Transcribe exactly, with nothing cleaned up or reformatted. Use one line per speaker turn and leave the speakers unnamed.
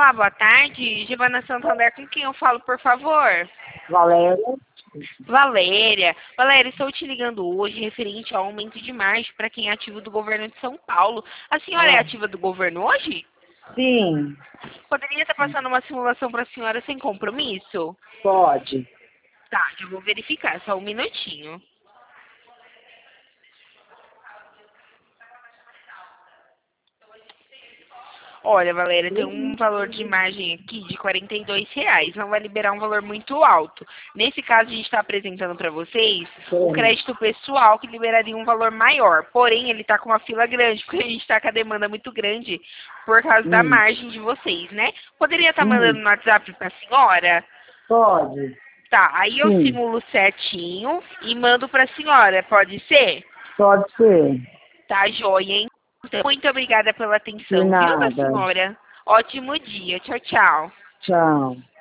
Olá, boa tarde. Giovana Santander, com quem eu falo, por favor?
Valéria.
Valéria. Valéria, estou te ligando hoje referente ao aumento de margem para quem é ativo do governo de São Paulo. A senhora é
Ah,
ativa do governo hoje?
sim,
Poderia estar passando uma simulação para a senhora sem compromisso?
pode.
Tá, eu vou verificar, só um minutinho. Olha, Valéria, tem um valor de margem aqui de quarenta e dois reais. Não vai liberar um valor muito alto. Nesse caso, a gente está apresentando para vocês o
Sim.
crédito pessoal, que liberaria um valor maior. Porém, ele está com uma fila grande, porque a gente está com a demanda muito grande por causa da
Hum,
margem de vocês, né? Poderia estar mandando
hum,
no WhatsApp para a senhora?
pode.
Tá, aí eu
Sim,
simulo certinho e mando para a senhora, pode ser?
pode ser.
Tá, joia, hein? Então, muito obrigada pela
De
atenção, viu, da
nada.
senhora? Ótimo dia. Tchau, tchau.
Tchau.